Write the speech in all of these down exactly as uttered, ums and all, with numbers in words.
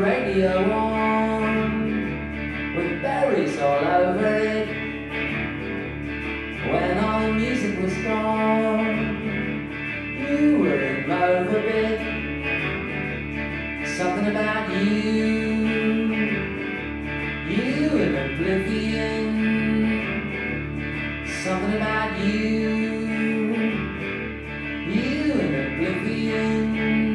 radio on with berries all over it. When all the music was gone, you were in love a bit. Something about you, you in oblivion. Something about you, you in oblivion.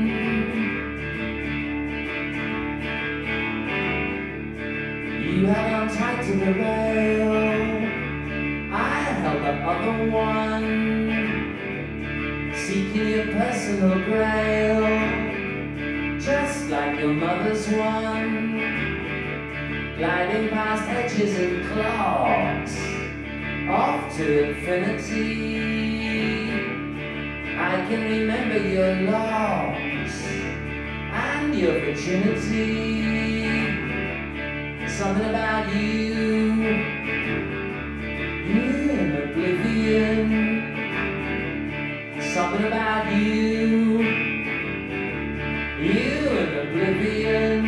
You held on tight to the rail, I held up on the one, seeking your personal grail, just like your mother's one, gliding past edges and clocks, off to infinity. I can remember your loss and your virginity. Something about you, you in oblivion. Something about you, you in oblivion.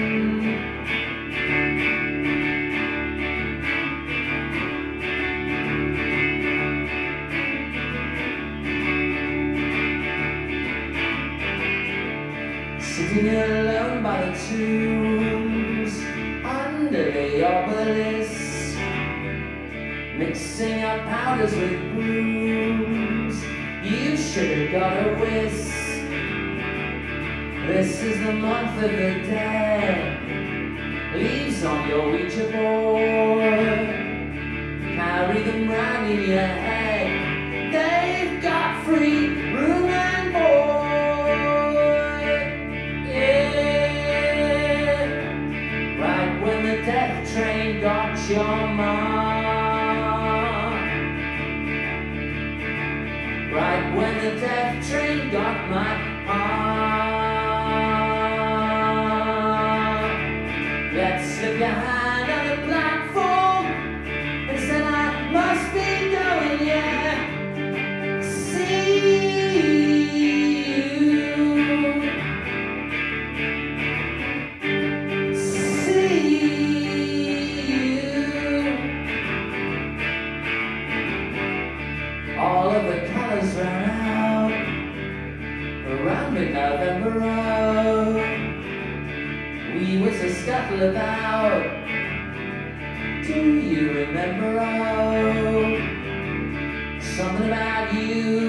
Sitting alone by the tombs, under the obelisk, mixing up powders with brooms. You should have got a whisk. This is the month of the dead. Leaves on your Ouija board, carry them round in your head. They've got free room and board. Yeah, right when the death train got your mark, right when the death train got my heart. Let's slip your hand on the platform and said I must be going, yeah. See you, see you. All of the colors ran out around mid-November road. We was a scuttle about. Do you remember, oh, something about you,